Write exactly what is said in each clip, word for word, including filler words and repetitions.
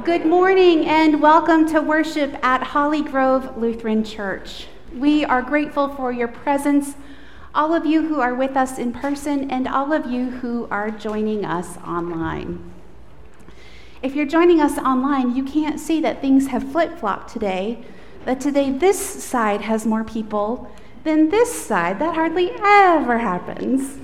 Good morning and welcome to worship at Holly Grove Lutheran Church. We are grateful for your presence, all of you who are with us in person and all of you who are joining us online. If you're joining us online, you can't see that things have flip-flopped today, that today this side has more people than this side. That hardly ever happens.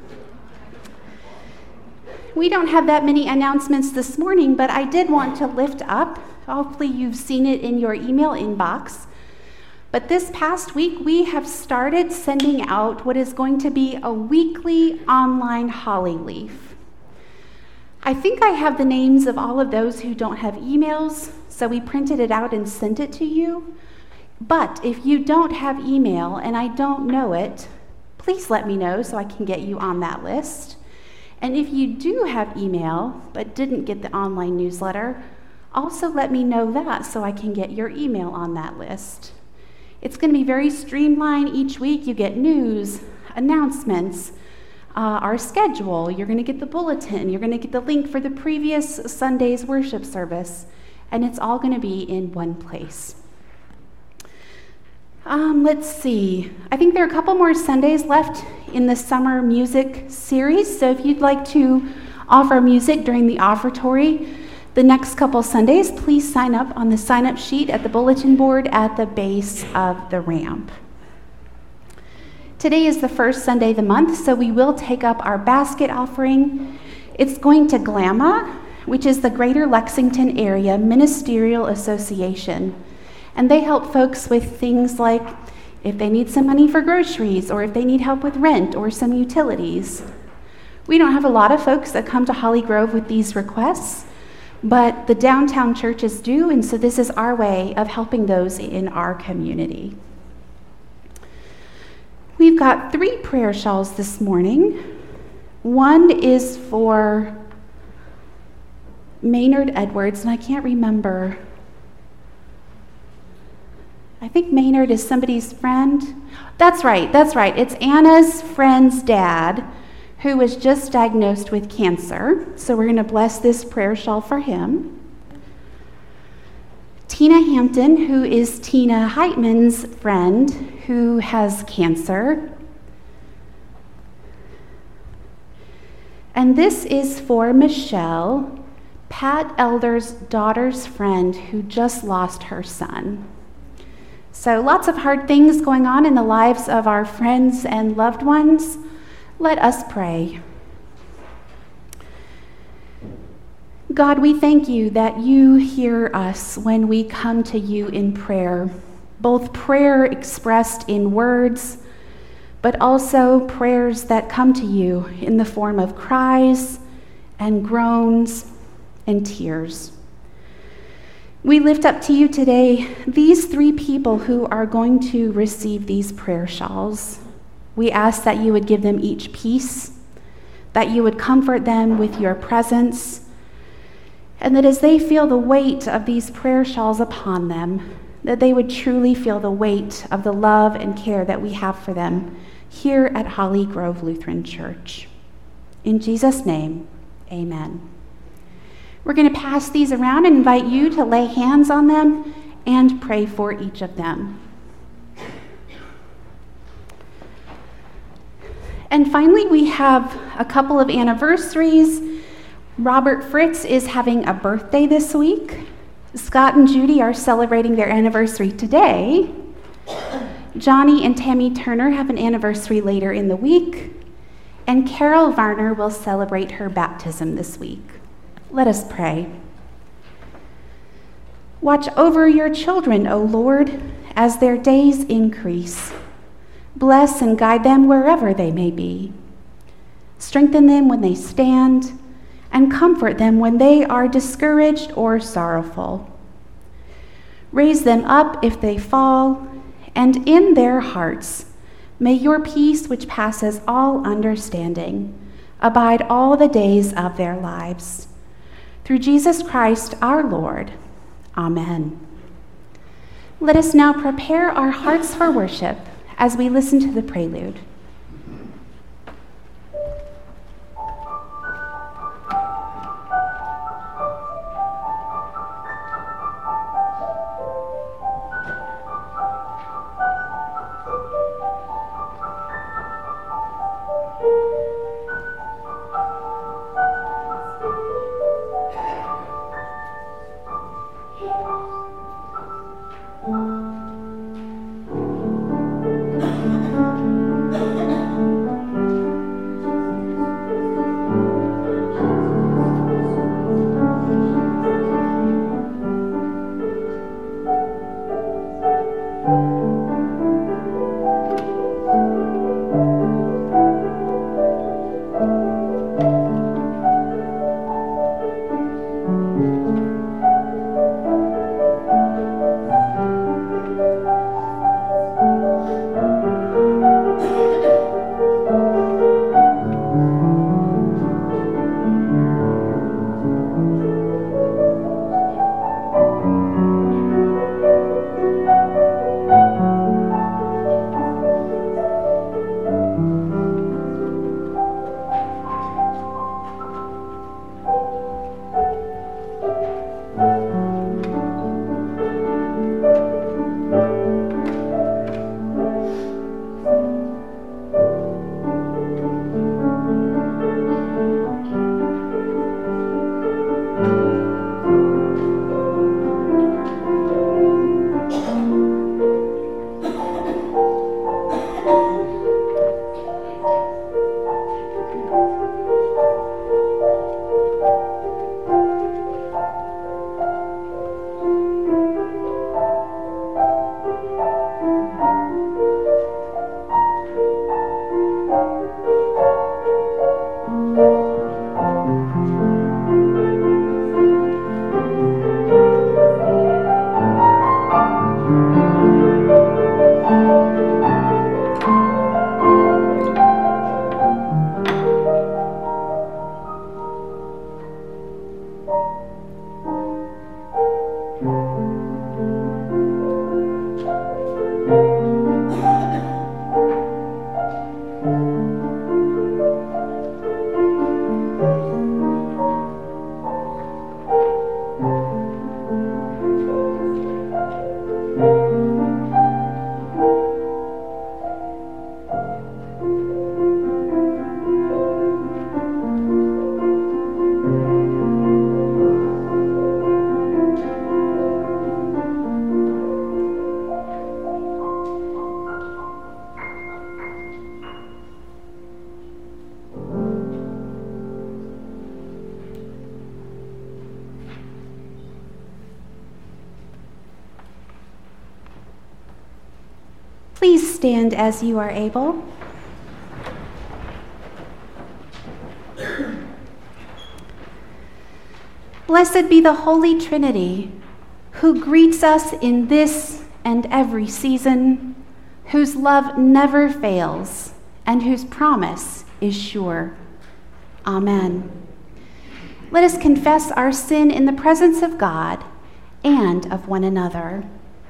We don't have that many announcements this morning, but I did want to lift up, hopefully you've seen it in your email inbox, but this past week we have started sending out what is going to be a weekly online Holly Leaf. I think I have the names of all of those who don't have emails, so we printed it out and sent it to you. But if you don't have email and I don't know it, please let me know so I can get you on that list. And if you do have email but didn't get the online newsletter, also let me know that so I can get your email on that list. It's going to be very streamlined each week. You get news, announcements, uh, our schedule. You're going to get the bulletin. You're going to get the link for the previous Sunday's worship service. And it's all going to be in one place. Um, let's see. I think there are a couple more Sundays left in the summer music series. So if you'd like to offer music during the offertory the next couple Sundays, please sign up on the sign-up sheet at the bulletin board at the base of the ramp. Today is the first Sunday of the month, so we will take up our basket offering. It's going to GLAMA, which is the Greater Lexington Area Ministerial Association. And they help folks with things like if they need some money for groceries or if they need help with rent or some utilities. We don't have a lot of folks that come to Holly Grove with these requests, but the downtown churches do, and so this is our way of helping those in our community. We've got three prayer shawls this morning. One is for Maynard Edwards, and I can't remember. I think Maynard is somebody's friend. That's right, that's right. It's Anna's friend's dad who was just diagnosed with cancer. So we're going to bless this prayer shawl for him. Tina Hampton, who is Tina Heitman's friend who has cancer. And this is for Michelle, Pat Elder's daughter's friend who just lost her son. So lots of hard things going on in the lives of our friends and loved ones. Let us pray. God, we thank you that you hear us when we come to you in prayer, both prayer expressed in words, but also prayers that come to you in the form of cries and groans and tears. We lift up to you today these three people who are going to receive these prayer shawls. We ask that you would give them each peace, that you would comfort them with your presence, and that as they feel the weight of these prayer shawls upon them, that they would truly feel the weight of the love and care that we have for them here at Holly Grove Lutheran Church. In Jesus' name, amen. We're going to pass these around and invite you to lay hands on them and pray for each of them. And finally, we have a couple of anniversaries. Robert Fritz is having a birthday this week. Scott and Judy are celebrating their anniversary today. Johnny and Tammy Turner have an anniversary later in the week. And Carol Varner will celebrate her baptism this week. Let us pray. Watch over your children, O Lord, as their days increase. Bless and guide them wherever they may be. Strengthen them when they stand, and comfort them when they are discouraged or sorrowful. Raise them up if they fall, and in their hearts may your peace, which passes all understanding, abide all the days of their lives. Through Jesus Christ our Lord. Amen. Let us now prepare our hearts for worship as we listen to the prelude. Please stand as you are able. Blessed be the Holy Trinity, who greets us in this and every season, whose love never fails, and whose promise is sure. Amen. Let us confess our sin in the presence of God and of one another.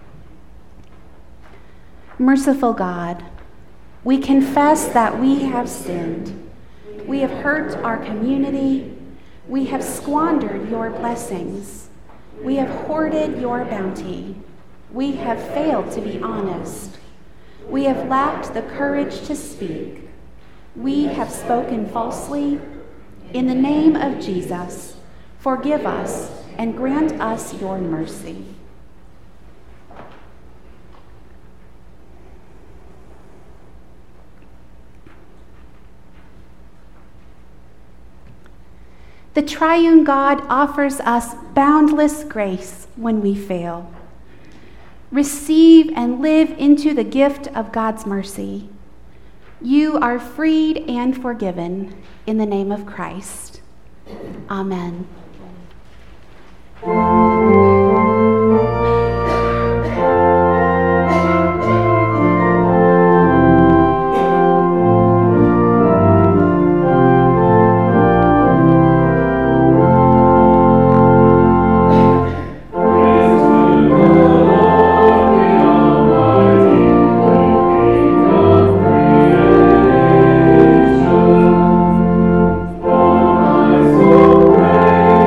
Merciful God, we confess that we have sinned. We have hurt our community. We have squandered your blessings. We have hoarded your bounty. We have failed to be honest. We have lacked the courage to speak. We have spoken falsely. In the name of Jesus, forgive us and grant us your mercy. The triune God offers us boundless grace when we fail. Receive and live into the gift of God's mercy. You are freed and forgiven in the name of Christ. Amen. Praise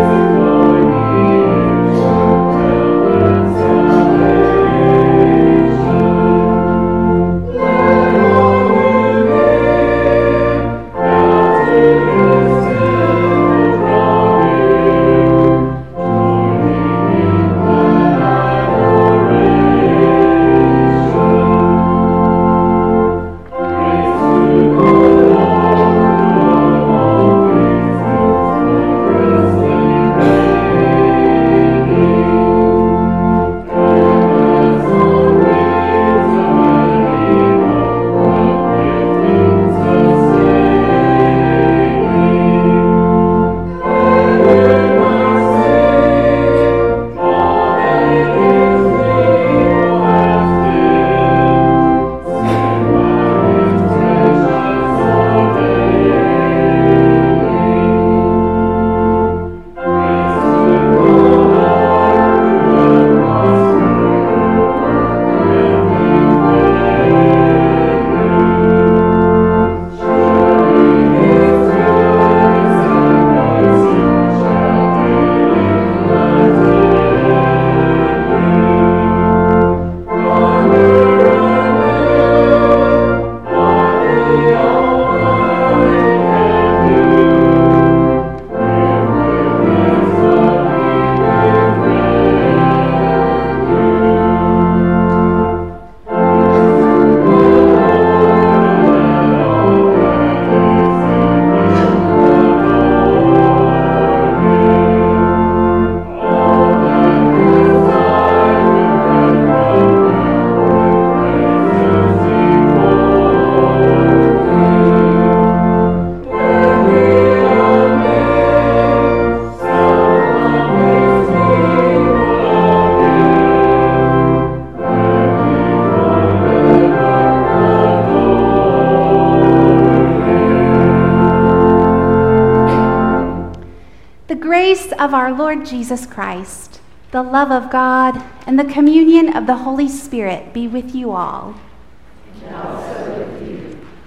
of our Lord Jesus Christ, the love of God, and the communion of the Holy Spirit be with you all. And also with you.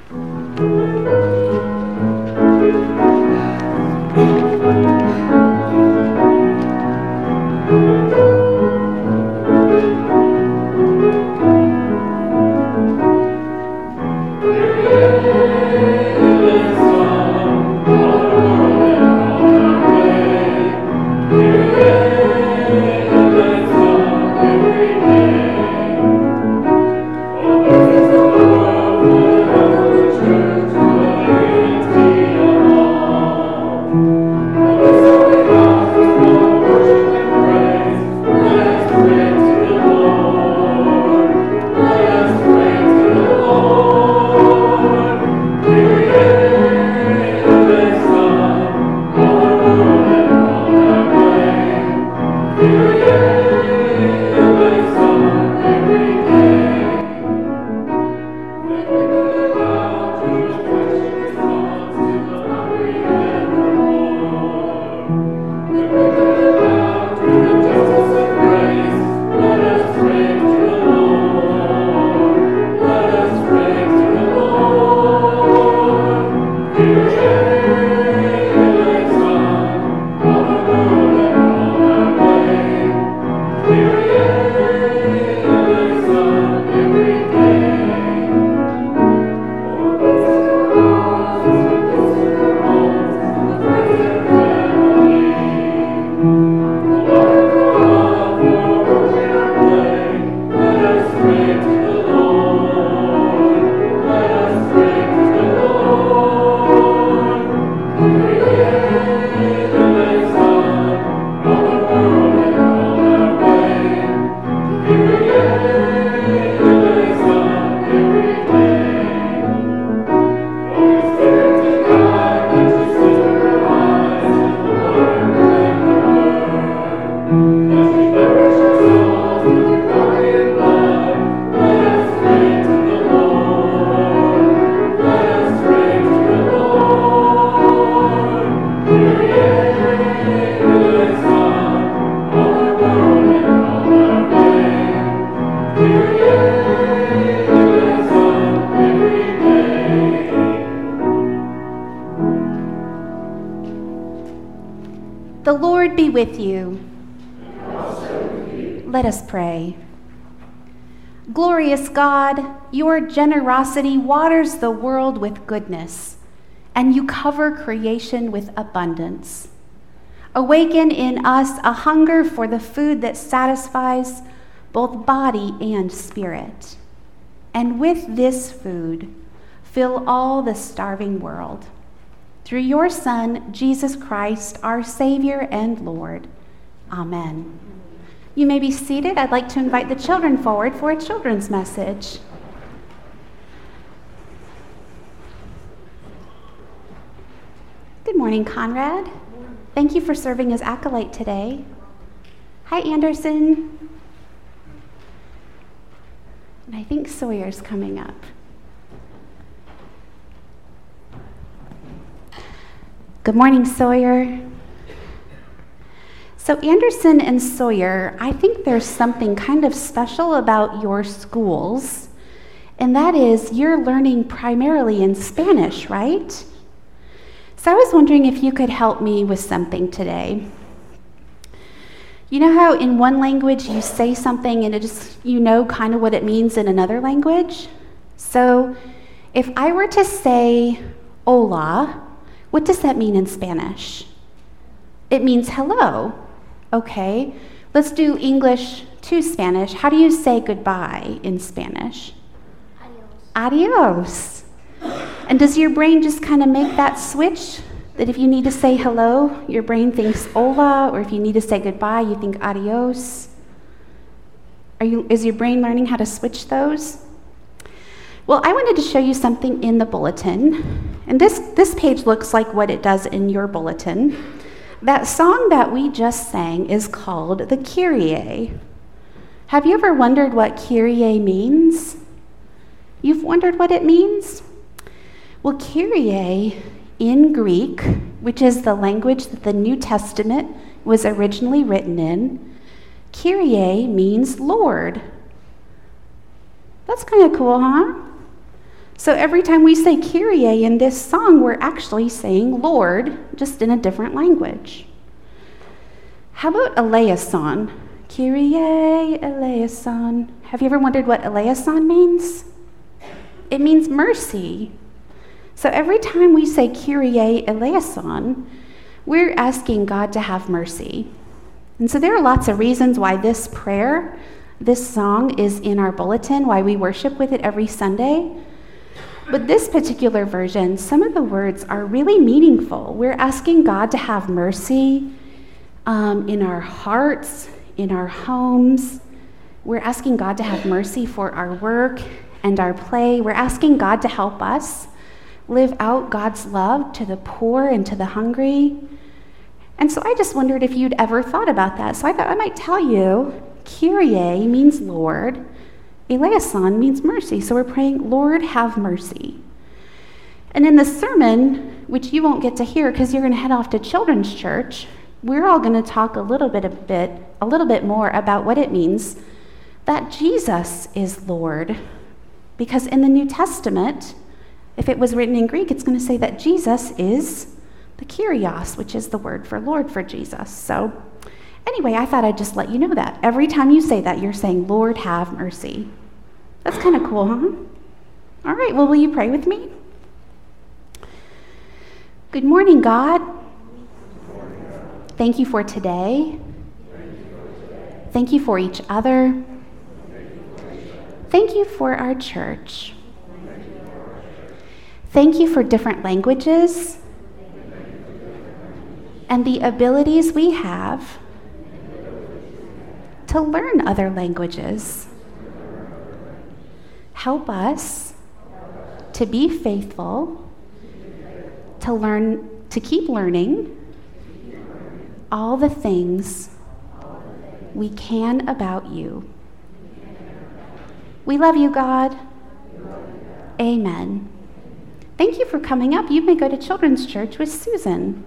The Lord be with you. And also with you. Let us pray. Glorious God, your generosity waters the world with goodness, and you cover creation with abundance. Awaken in us a hunger for the food that satisfies both body and spirit. And with this food, fill all the starving world. Through your Son, Jesus Christ, our Savior and Lord. Amen. You may be seated. I'd like to invite the children forward for a children's message. Good morning, Conrad. Thank you for serving as acolyte today. Hi, Anderson. And I think Sawyer's coming up. Good morning, Sawyer. So Anderson and Sawyer, I think there's something kind of special about your schools, and that is you're learning primarily in Spanish, right? So I was wondering if you could help me with something today. You know how in one language you say something and it just, you know kind of what it means in another language? So if I were to say hola, what does that mean in Spanish? It means hello. Okay, let's do English to Spanish. How do you say goodbye in Spanish? Adios. Adios. And does your brain just kind of make that switch? That if you need to say hello, your brain thinks hola, or if you need to say goodbye, you think adios? Are you, is your brain learning how to switch those? Well, I wanted to show you something in the bulletin, and this, this page looks like what it does in your bulletin. That song that we just sang is called the Kyrie. Have you ever wondered what Kyrie means? You've wondered what it means? Well, Kyrie in Greek, which is the language that the New Testament was originally written in, Kyrie means Lord. That's kind of cool, huh? So every time we say Kyrie in this song, we're actually saying Lord, just in a different language. How about eleison? Kyrie eleison. Have you ever wondered what eleison means? It means mercy. So every time we say Kyrie eleison, we're asking God to have mercy. And so there are lots of reasons why this prayer, this song is in our bulletin, why we worship with it every Sunday. But this particular version, some of the words are really meaningful. We're asking God to have mercy um, in our hearts, in our homes. We're asking God to have mercy for our work and our play. We're asking God to help us live out God's love to the poor and to the hungry. And so I just wondered if you'd ever thought about that. So I thought I might tell you, Kyrie means Lord, eleison means mercy. So we're praying, Lord, have mercy. And in the sermon, which you won't get to hear because you're going to head off to children's church, we're all going to talk a little bit, a bit, a little bit more about what it means that Jesus is Lord. Because in the New Testament, if it was written in Greek, it's going to say that Jesus is the Kyrios, which is the word for Lord for Jesus. So anyway, I thought I'd just let you know that. Every time you say that, you're saying, Lord, have mercy. That's kind of cool, huh? All right, well, will you pray with me? Good morning, God. Thank you for today. Thank you for each other. Thank you for our church. Thank you for different languages and the abilities we have to learn other languages. Help us to be faithful, to learn, to keep learning all the things we can about you. We love you, God. Amen. Thank you for coming up. You may go to Children's Church with Susan.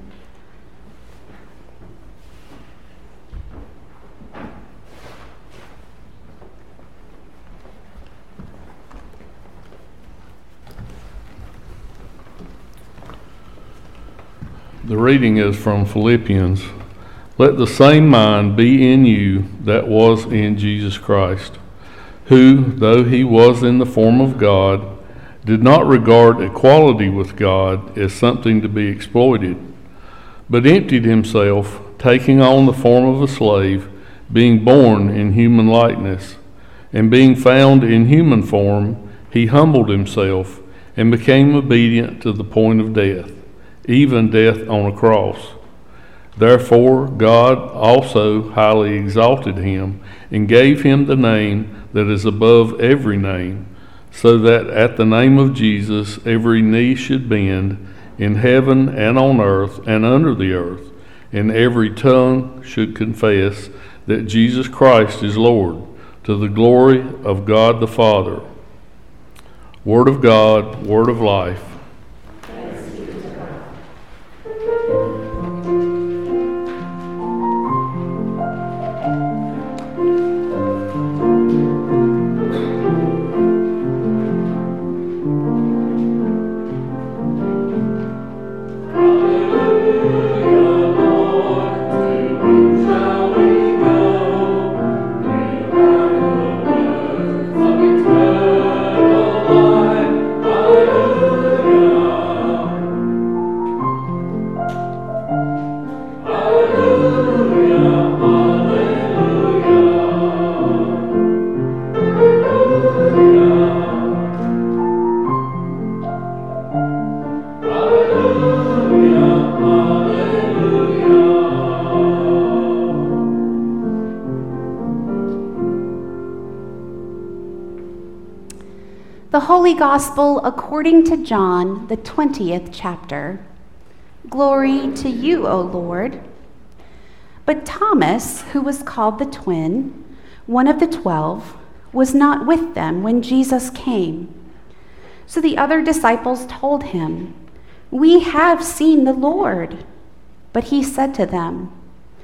The reading is from Philippians. Let the same mind be in you that was in Jesus Christ, who, though he was in the form of God, did not regard equality with God as something to be exploited, but emptied himself, taking on the form of a slave, being born in human likeness, and being found in human form, he humbled himself and became obedient to the point of death, even death on a cross. Therefore God also highly exalted him and gave him the name that is above every name, so that at the name of Jesus every knee should bend, in heaven and on earth and under the earth, and every tongue should confess that Jesus Christ is Lord, to the glory of God the Father. Word of God, word of life. The Holy Gospel according to John, the twentieth chapter. Glory to you, O Lord. But Thomas, who was called the twin, one of the twelve, was not with them when Jesus came. So the other disciples told him, "We have seen the Lord." But he said to them,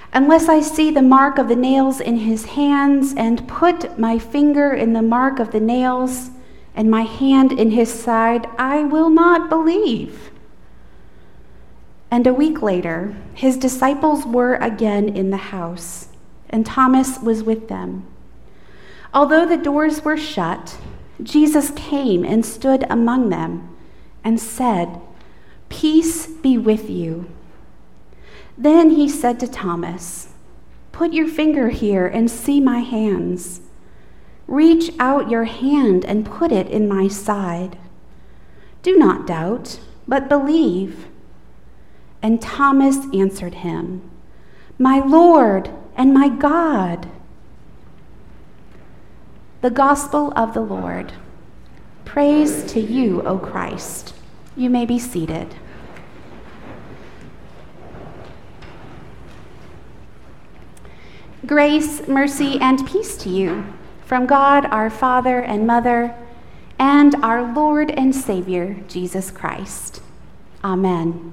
unless I see the mark of the nails in his hands and put my finger in the mark of the nails and my hand in his side, I will not believe." And a week later, his disciples were again in the house, and Thomas was with them. Although the doors were shut, Jesus came and stood among them and said, "Peace be with you." Then he said to Thomas, "Put your finger here and see my hands. Reach out your hand and put it in my side. Do not doubt, but believe." And Thomas answered him, "My Lord and my God." The Gospel of the Lord. Praise to you, O Christ. You may be seated. Grace, mercy, and peace to you from God, our Father and Mother, and our Lord and Savior, Jesus Christ. Amen.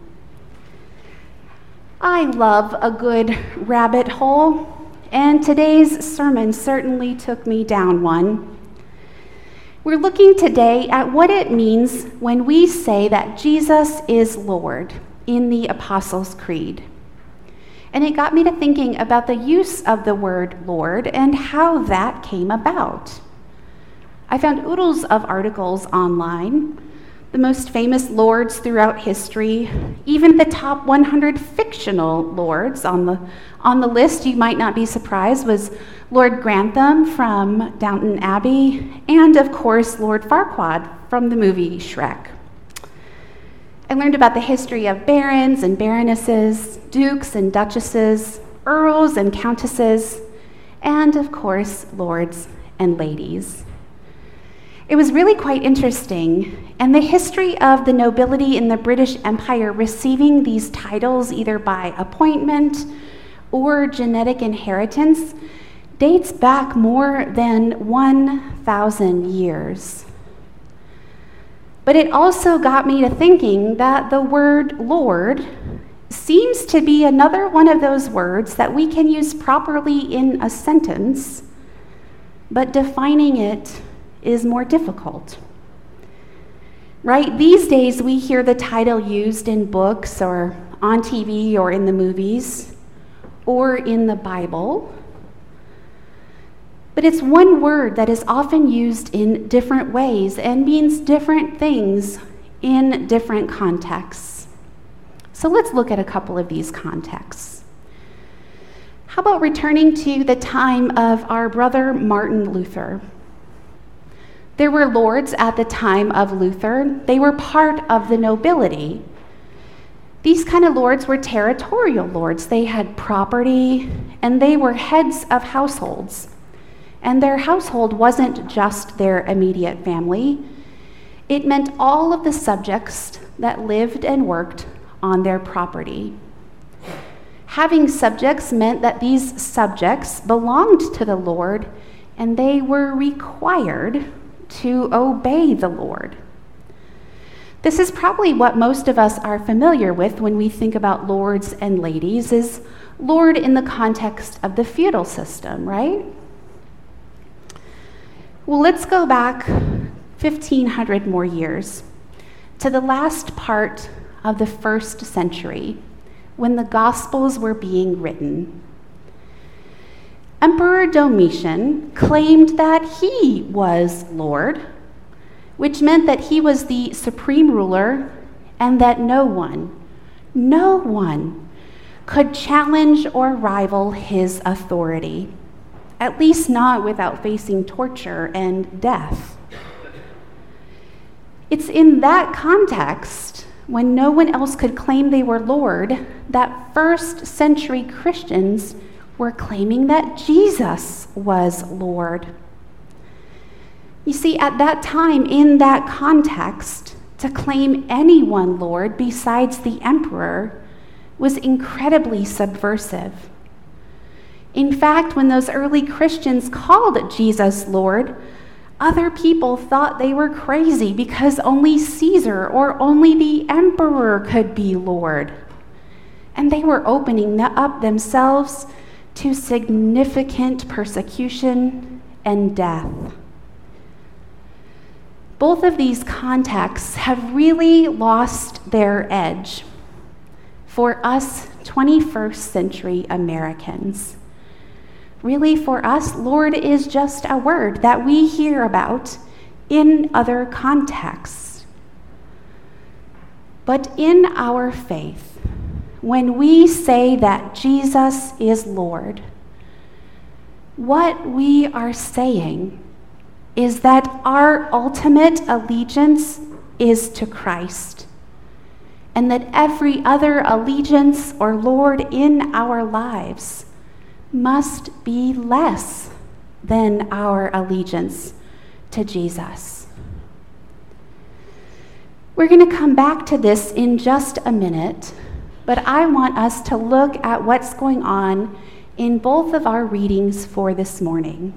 I love a good rabbit hole, and today's sermon certainly took me down one. We're looking today at what it means when we say that Jesus is Lord in the Apostles' Creed. And it got me to thinking about the use of the word Lord and how that came about. I found oodles of articles online, the most famous lords throughout history, even the top one hundred fictional lords on the, on the list, you might not be surprised, was Lord Grantham from Downton Abbey, and of course, Lord Farquaad from the movie Shrek. I learned about the history of barons and baronesses, dukes and duchesses, earls and countesses, and of course, lords and ladies. It was really quite interesting, and the history of the nobility in the British Empire receiving these titles either by appointment or genetic inheritance dates back more than one thousand years. But it also got me to thinking that the word Lord seems to be another one of those words that we can use properly in a sentence, but defining it is more difficult. Right? These days we hear the title used in books or on T V or in the movies or in the Bible. But it's one word that is often used in different ways and means different things in different contexts. So let's look at a couple of these contexts. How about returning to the time of our brother Martin Luther? There were lords at the time of Luther. They were part of the nobility. These kind of lords were territorial lords. They had property, and they were heads of households. And their household wasn't just their immediate family. It meant all of the subjects that lived and worked on their property. Having subjects meant that these subjects belonged to the Lord, and they were required to obey the Lord. This is probably what most of us are familiar with when we think about lords and ladies, is lord in the context of the feudal system, right? Well, let's go back fifteen hundred more years to the last part of the first century when the Gospels were being written. Emperor Domitian claimed that he was Lord, which meant that he was the supreme ruler and that no one, no one could challenge or rival his authority, at least not without facing torture and death. It's in that context, when no one else could claim they were Lord, that first century Christians were claiming that Jesus was Lord. You see, at that time, in that context, to claim anyone Lord besides the emperor was incredibly subversive. In fact, when those early Christians called Jesus Lord, other people thought they were crazy because only Caesar or only the emperor could be Lord. and they were opening up themselves to significant persecution and death. Both of these contexts have really lost their edge for us twenty-first century Americans. Really, for us, Lord is just a word that we hear about in other contexts. But in our faith, when we say that Jesus is Lord, what we are saying is that our ultimate allegiance is to Christ, and that every other allegiance or Lord in our lives must be less than our allegiance to Jesus. We're going to come back to this in just a minute, but I want us to look at what's going on in both of our readings for this morning.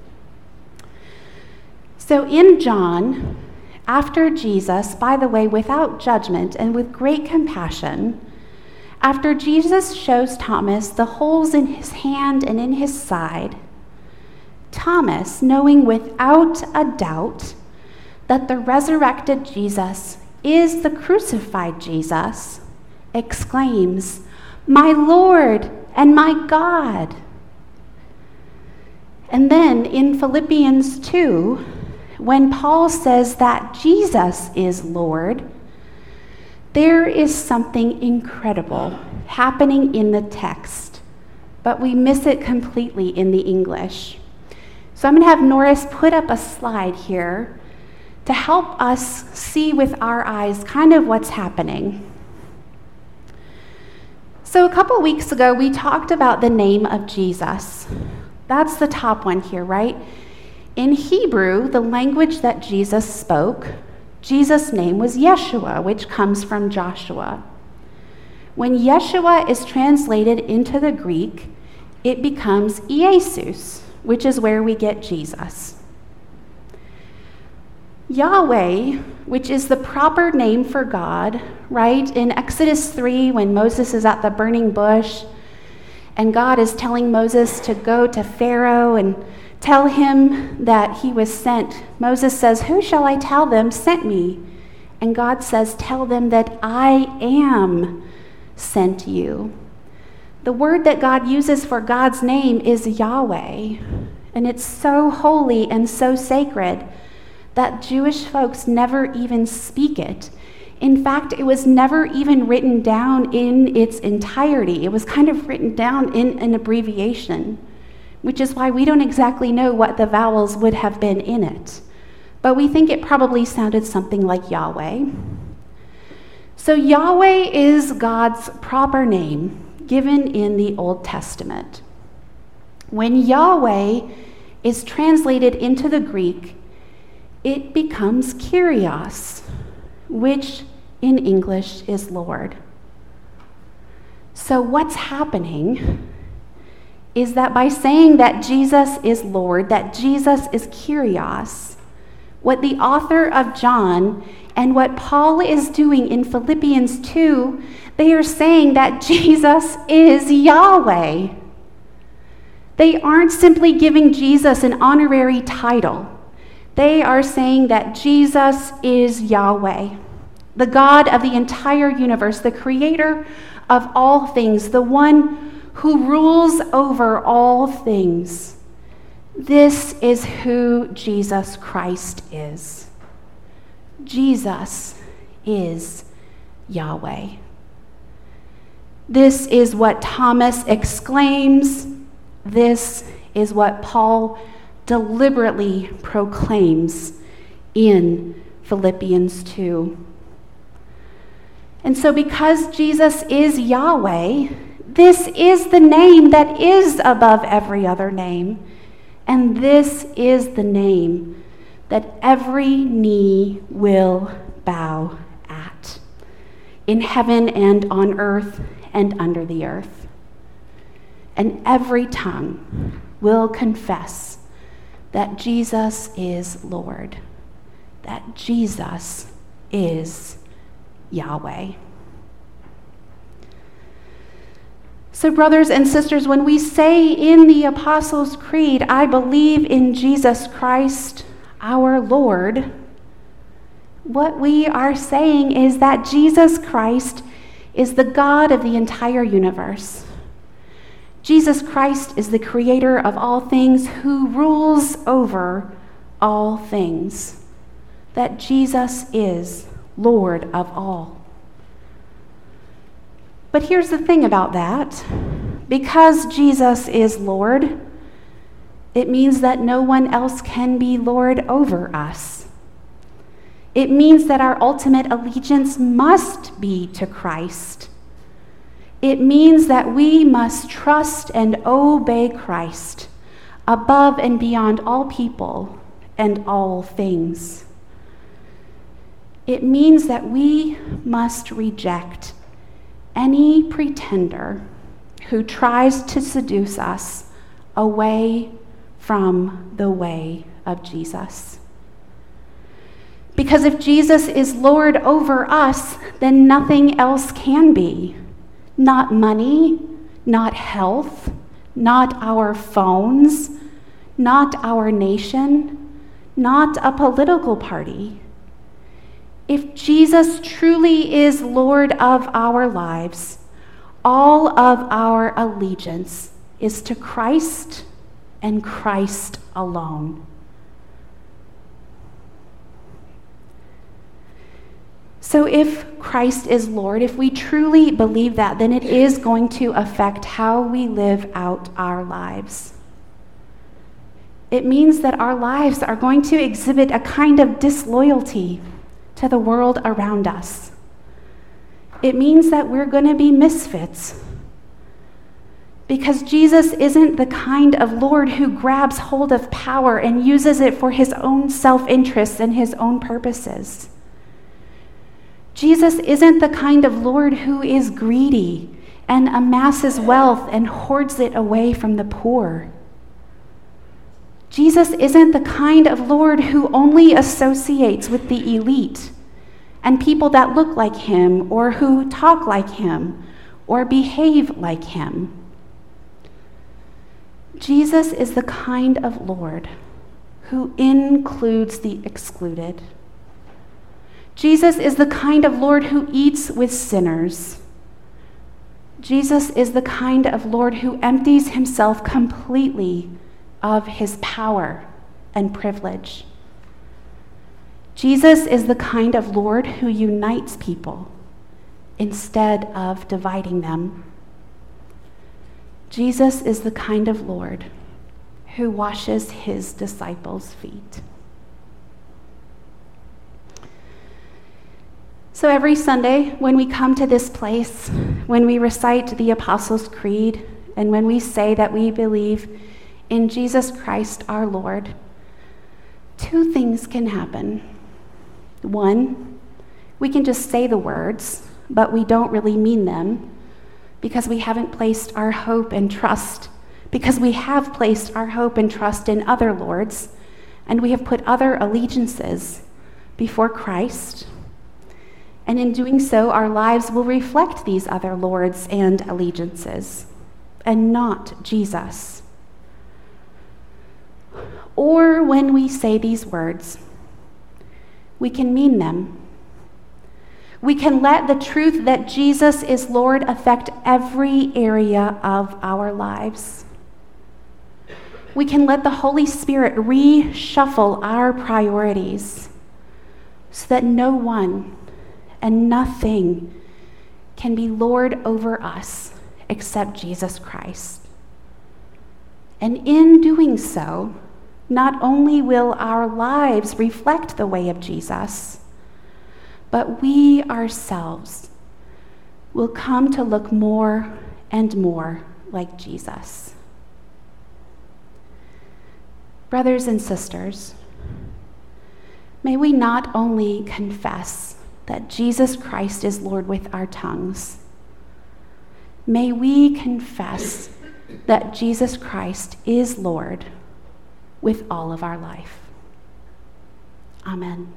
So in John, after Jesus, by the way, without judgment and with great compassion, after Jesus shows Thomas the holes in his hand and in his side, Thomas, knowing without a doubt that the resurrected Jesus is the crucified Jesus, exclaims, "My Lord and my God." And then in Philippians two, when Paul says that Jesus is Lord, there is something incredible happening in the text, but we miss it completely in the English. So I'm going to have Norris put up a slide here to help us see with our eyes kind of what's happening. So a couple weeks ago, we talked about the name of Jesus. That's the top one here, right? In Hebrew, the language that Jesus spoke, Jesus' name was Yeshua, which comes from Joshua. When Yeshua is translated into the Greek, it becomes Iesus, which is where we get Jesus. Yahweh, which is the proper name for God, right? In Exodus three, when Moses is at the burning bush, and God is telling Moses to go to Pharaoh and tell him that he was sent, Moses says, "Who shall I tell them sent me?" And God says, "Tell them that I am sent you." The word that God uses for God's name is Yahweh, and it's so holy and so sacred that Jewish folks never even speak it. In fact, it was never even written down in its entirety. It was kind of written down in an abbreviation, which is why we don't exactly know what the vowels would have been in it. But we think it probably sounded something like Yahweh. So Yahweh is God's proper name given in the Old Testament. When Yahweh is translated into the Greek, it becomes Kyrios, which in English is Lord. So what's happening is that by saying that Jesus is Lord, that Jesus is Kyrios, what the author of John and what Paul is doing in Philippians two, they are saying that Jesus is Yahweh. They aren't simply giving Jesus an honorary title. They are saying that Jesus is Yahweh, the God of the entire universe, the creator of all things, the one who rules over all things. This is who Jesus Christ is. Jesus is Yahweh. This is what Thomas exclaims. This is what Paul deliberately proclaims in Philippians two. And so because Jesus is Yahweh, this is the name that is above every other name. And this is the name that every knee will bow at, in heaven and on earth and under the earth. And every tongue will confess that Jesus is Lord, that Jesus is Yahweh. So, brothers and sisters, when we say in the Apostles' Creed, I believe in Jesus Christ, our Lord, what we are saying is that Jesus Christ is the God of the entire universe. Jesus Christ is the creator of all things who rules over all things. That Jesus is Lord of all. But here's the thing about that. Because Jesus is Lord, it means that no one else can be Lord over us. It means that our ultimate allegiance must be to Christ. It means that we must trust and obey Christ above and beyond all people and all things. It means that we must reject any pretender who tries to seduce us away from the way of Jesus. Because if Jesus is Lord over us, then nothing else can be. Not money, not health, not our phones, not our nation, not a political party. If Jesus truly is Lord of our lives, all of our allegiance is to Christ and Christ alone. So if Christ is Lord, if we truly believe that, then it is going to affect how we live out our lives. It means that our lives are going to exhibit a kind of disloyalty to the world around us. It means that we're going to be misfits. Because Jesus isn't the kind of Lord who grabs hold of power and uses it for his own self-interests and his own purposes. Jesus isn't the kind of Lord who is greedy and amasses wealth and hoards it away from the poor. Jesus isn't the kind of Lord who only associates with the elite and people that look like him or who talk like him or behave like him. Jesus is the kind of Lord who includes the excluded. Jesus is the kind of Lord who eats with sinners. Jesus is the kind of Lord who empties himself completely of his power and privilege. Jesus is the kind of Lord who unites people instead of dividing them. Jesus is the kind of Lord who washes his disciples' feet. So every Sunday, when we come to this place, when we recite the Apostles' Creed, and when we say that we believe in Jesus Christ our Lord, two things can happen. One, we can just say the words, but we don't really mean them because we haven't placed our hope and trust, because we have placed our hope and trust in other lords, and we have put other allegiances before Christ. And in doing so, our lives will reflect these other lords and allegiances, and not Jesus. Or when we say these words, we can mean them. We can let the truth that Jesus is Lord affect every area of our lives. We can let the Holy Spirit reshuffle our priorities so that no one and nothing can be Lord over us except Jesus Christ. And in doing so, not only will our lives reflect the way of Jesus, but we ourselves will come to look more and more like Jesus. Brothers and sisters, may we not only confess that Jesus Christ is Lord with our tongues, may we confess that Jesus Christ is Lord with all of our life. Amen.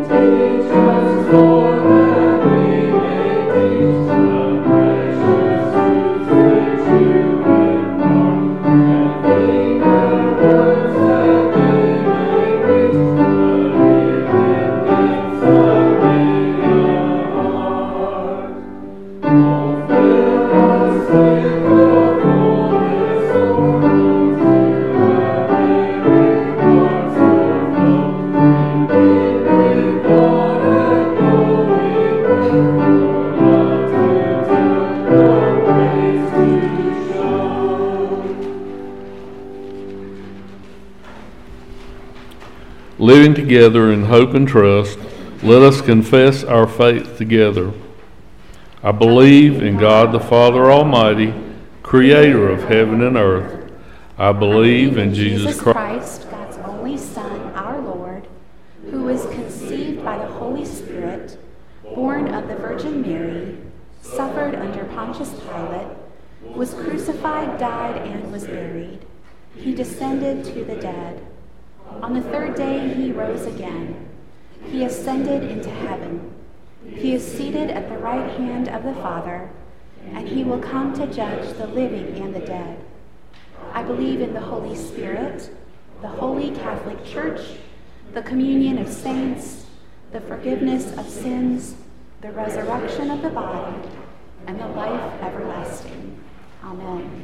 Living together in hope and trust, let us confess our faith together. I believe in God the Father Almighty, creator of heaven and earth. I believe in Jesus Christ, God's only Son, our Lord, who was conceived by the Holy Spirit, born of the Virgin Mary, suffered under Pontius Pilate, was crucified, died, and was buried. He descended to the dead. On the third day he rose again. He ascended into heaven. He is seated at the right hand of the Father, and he will come to judge the living and the dead. I believe in the Holy Spirit, the Holy Catholic Church, the communion of saints, the forgiveness of sins, the resurrection of the body, and the life everlasting. Amen.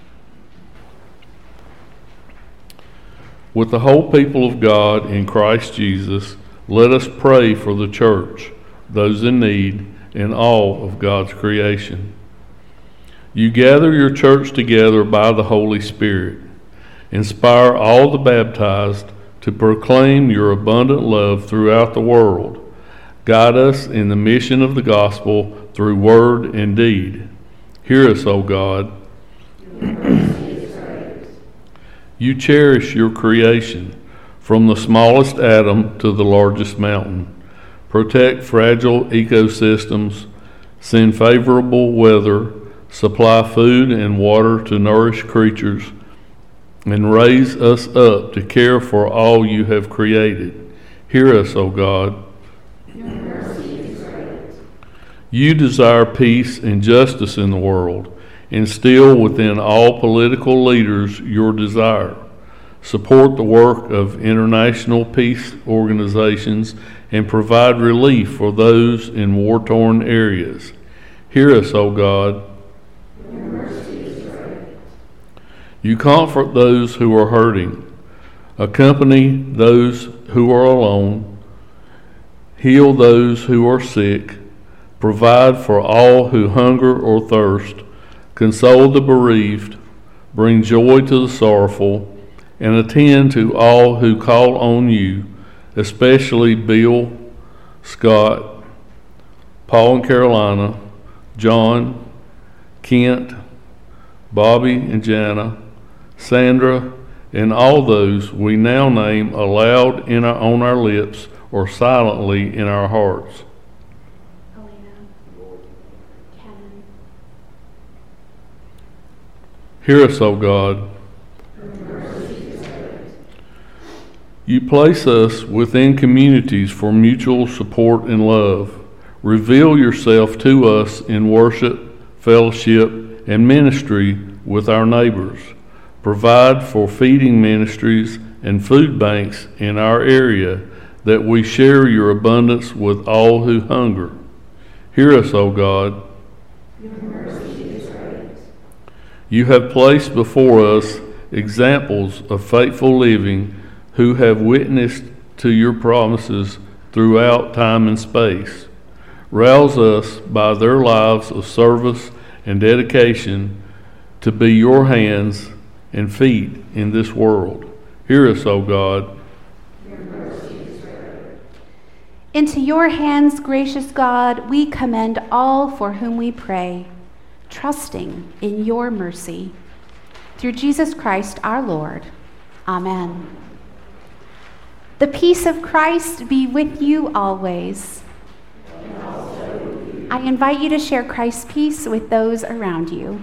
With the whole people of God in Christ Jesus, let us pray for the church, those in need, and all of God's creation. You gather your church together by the Holy Spirit. Inspire all the baptized to proclaim your abundant love throughout the world. Guide us in the mission of the gospel through word and deed. Hear us, O God. You cherish your creation, from the smallest atom to the largest mountain. Protect fragile ecosystems, send favorable weather, supply food and water to nourish creatures, and raise us up to care for all you have created. Hear us, O God. Your mercy is great. You desire peace and justice in the world. Instill within all political leaders your desire. Support the work of international peace organizations and provide relief for those in war-torn areas. Hear us, O God. Your mercy is great. You comfort those who are hurting. Accompany those who are alone. Heal those who are sick. Provide for all who hunger or thirst. Console the bereaved, bring joy to the sorrowful, and attend to all who call on you, especially Bill, Scott, Paul and Carolina, John, Kent, Bobby and Jana, Sandra, and all those we now name aloud in our, on our lips or silently in our hearts. Hear us, O God. You place us within communities for mutual support and love. Reveal yourself to us in worship, fellowship, and ministry with our neighbors. Provide for feeding ministries and food banks in our area, that we share your abundance with all who hunger. Hear us, O God. Your mercy is great. You have placed before us examples of faithful living who have witnessed to your promises throughout time and space. Rouse us by their lives of service and dedication to be your hands and feet in this world. Hear us, O God. Your mercy is great. Into your hands, gracious God, we commend all for whom we pray, trusting in your mercy. Through Jesus Christ our Lord. Amen. The peace of Christ be with you always. And also with you. I invite you to share Christ's peace with those around you.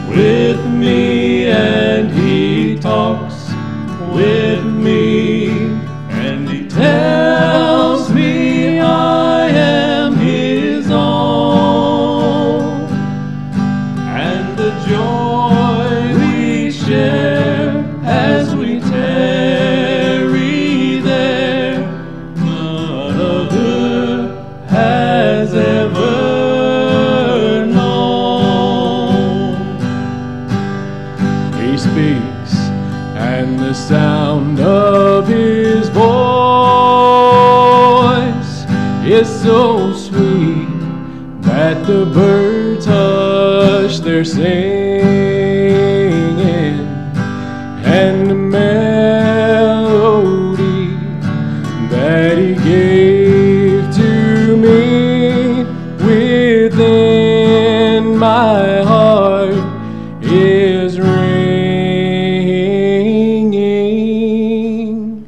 with me, and he talks with me, and he tells me I am his own, and the joy we share as we tarry there, none other has ever known. He speaks, and the sound of his voice is so sweet that the birds hush their singing, and the melody that he gave to me within my heart is ringing.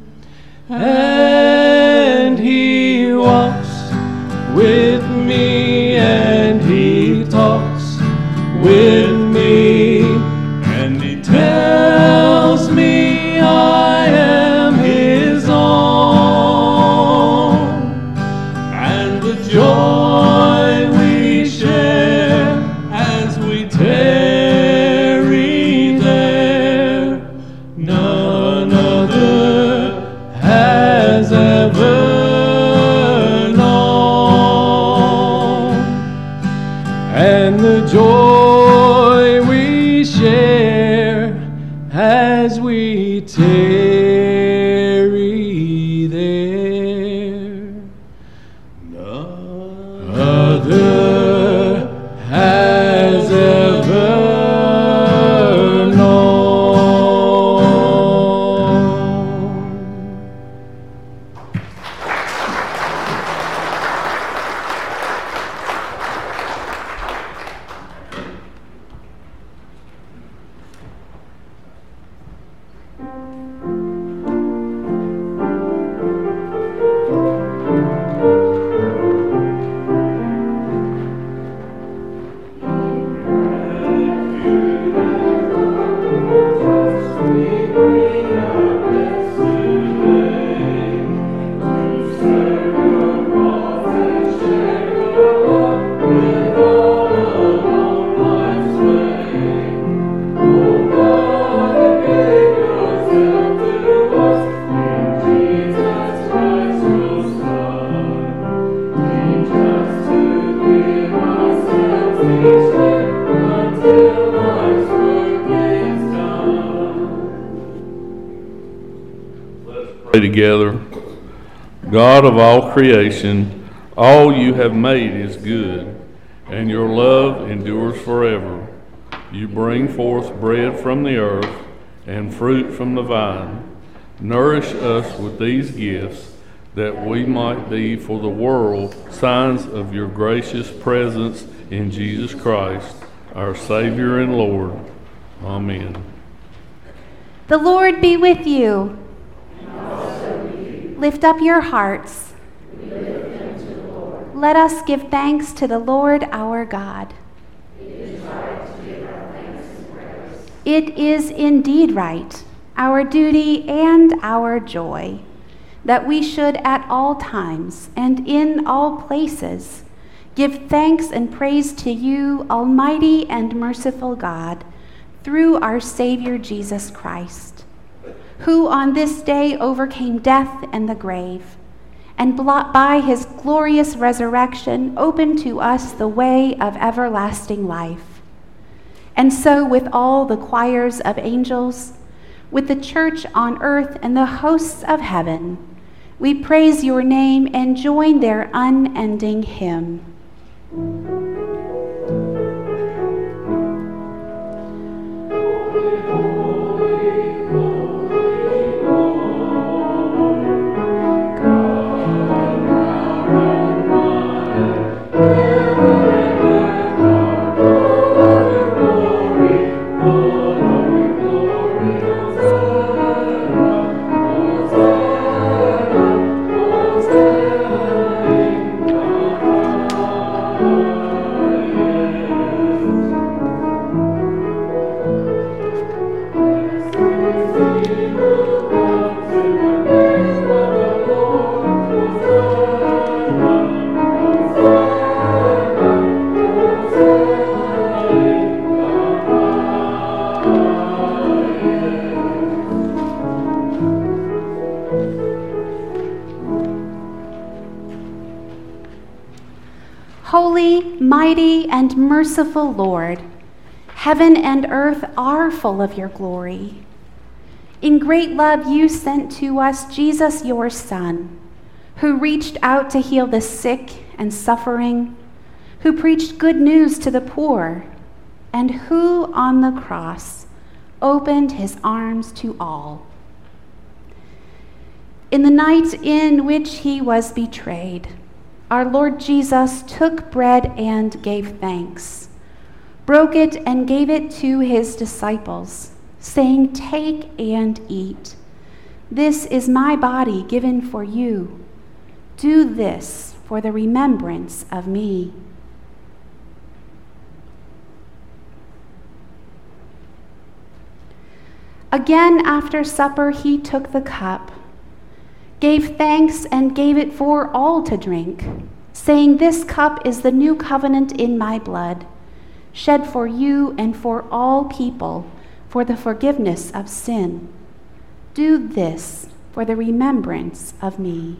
And he walks with me, and he talks with me, and he tells me I am his own, and the joy we share as we tarry there, none other has ever known, and the joy we share as we tarry there, none other has ever known. Pray together. God of all creation, all you have made is good, and your love endures forever. You bring forth bread from the earth and fruit from the vine. Nourish us with these gifts, that we might be for the world signs of your gracious presence in Jesus Christ, our Savior and Lord. Amen. The Lord be with you. Lift up your hearts. Let us give thanks to the Lord our God. It is right to give our thanks and praise. It is indeed right, our duty and our joy, that we should at all times and in all places give thanks and praise to you, Almighty and merciful God, through our Savior Jesus Christ, who on this day overcame death and the grave, and by his glorious resurrection opened to us the way of everlasting life. And so with all the choirs of angels, with the church on earth and the hosts of heaven, we praise your name and join their unending hymn. Hosanna, Hosanna, Hosanna. Almighty and merciful Lord, heaven and earth are full of your glory. In great love you sent to us Jesus, your Son, who reached out to heal the sick and suffering, who preached good news to the poor, and who on the cross opened his arms to all. In the night in which he was betrayed, our Lord Jesus took bread and gave thanks, broke it and gave it to his disciples, saying, "Take and eat. This is my body given for you. Do this for the remembrance of me." Again, after supper, he took the cup, gave thanks, and gave it for all to drink, saying, "This cup is the new covenant in my blood, shed for you and for all people for the forgiveness of sin. Do this for the remembrance of me."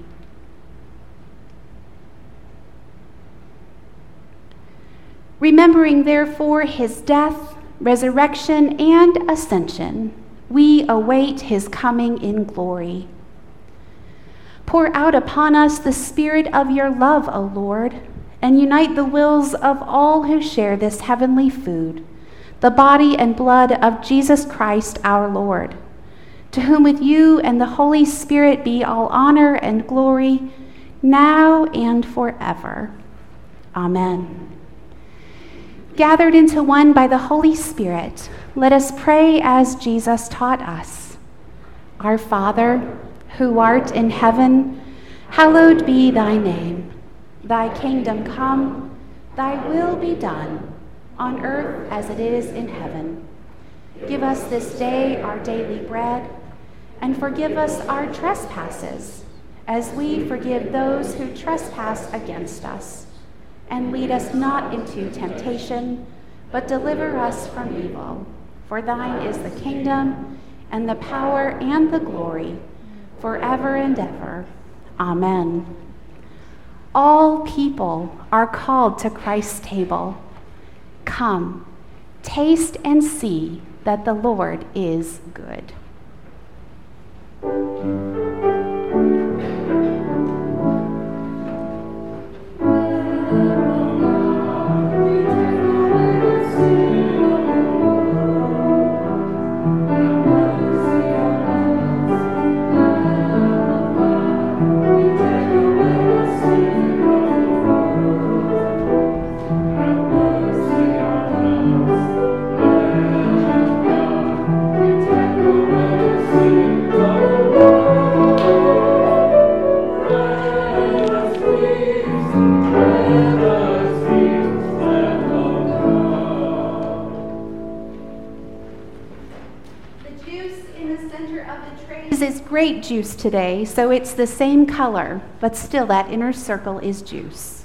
Remembering, therefore, his death, resurrection, and ascension, we await his coming in glory. Pour out upon us the spirit of your love, O Lord, and unite the wills of all who share this heavenly food, the body and blood of Jesus Christ our Lord, to whom with you and the Holy Spirit be all honor and glory, now and forever. Amen. Gathered into one by the Holy Spirit, let us pray as Jesus taught us. Our Father, who art in heaven, hallowed be thy name. Thy kingdom come, thy will be done, on earth as it is in heaven. Give us this day our daily bread, and forgive us our trespasses, as we forgive those who trespass against us. And lead us not into temptation, but deliver us from evil. For thine is the kingdom, and the power, and the glory, forever and ever. Amen. All people are called to Christ's table. Come, taste and see that the Lord is good. Grape juice today, so it's the same color, but still that inner circle is juice.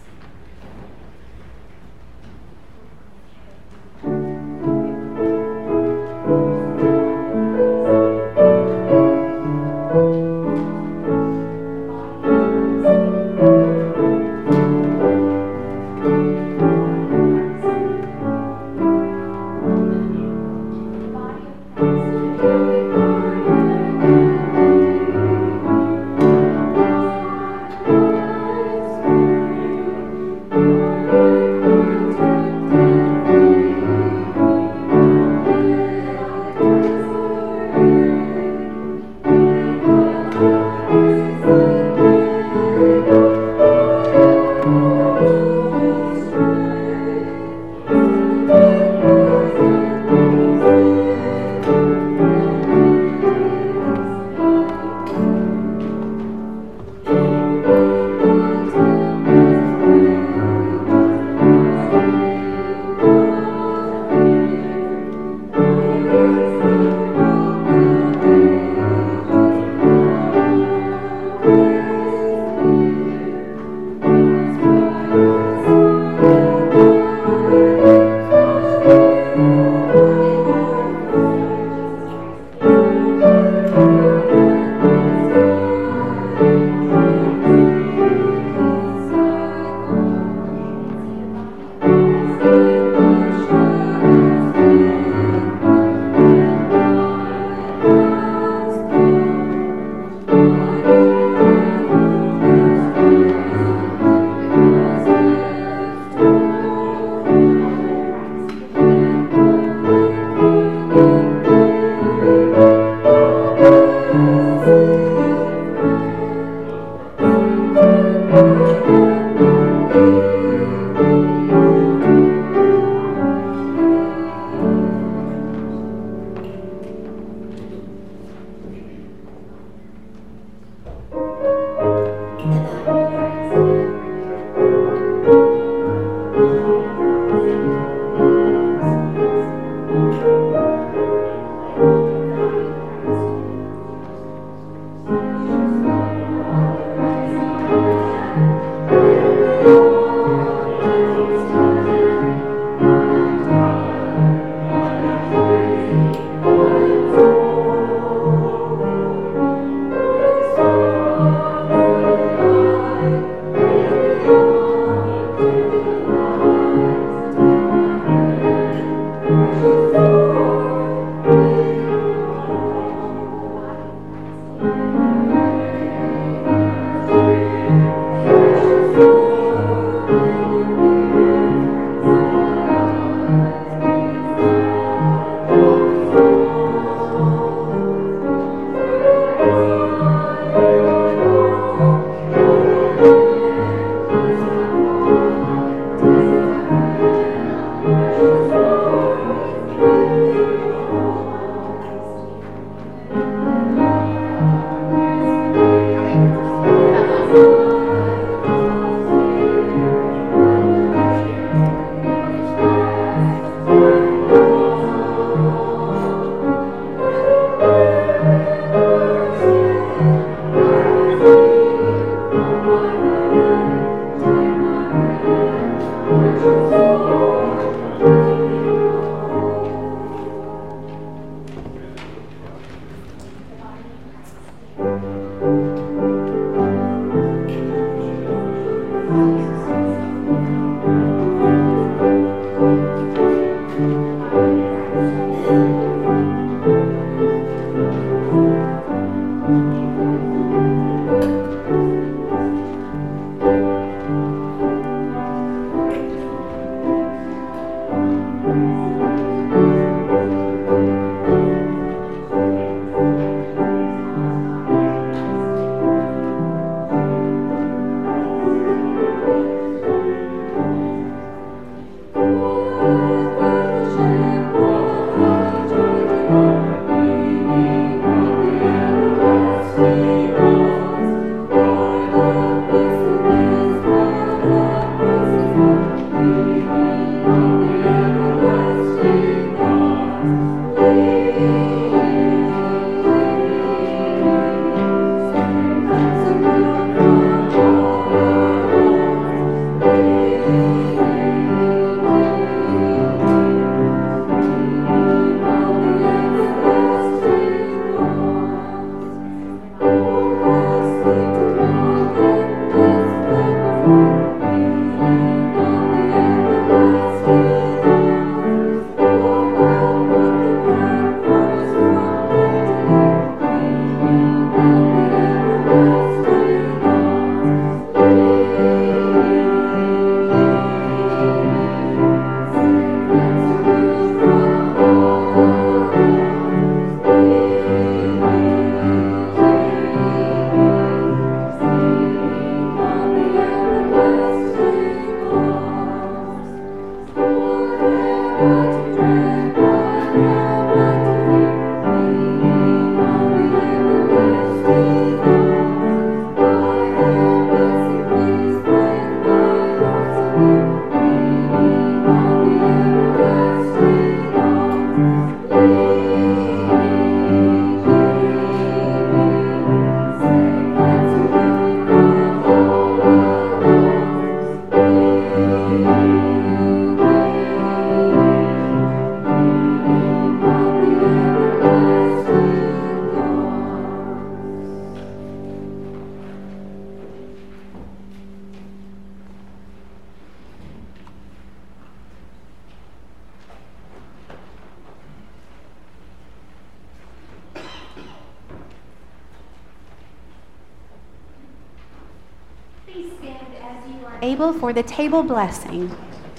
Able for the table blessing.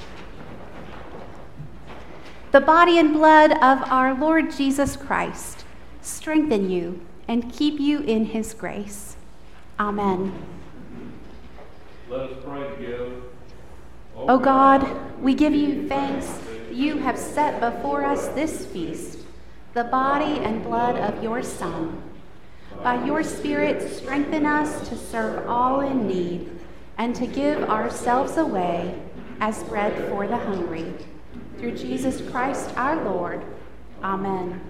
The body and blood of our Lord Jesus Christ strengthen you and keep you in his grace. Amen. Let us pray together. O God, we give you thanks that you have set before us this feast, the body and blood of your Son. By your Spirit, strengthen us to serve all in need and to give ourselves away as bread for the hungry. Through Jesus Christ our Lord. Amen.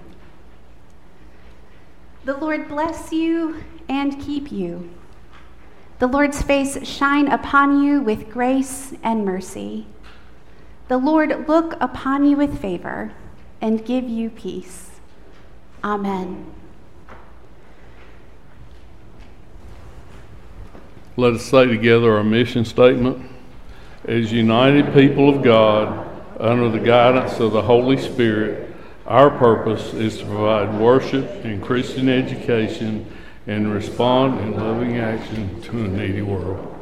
The Lord bless you and keep you. The Lord's face shine upon you with grace and mercy. The Lord look upon you with favor and give you peace. Amen. Let us say together our mission statement. As united people of God, under the guidance of the Holy Spirit, our purpose is to provide worship and Christian education and respond in loving action to a needy world.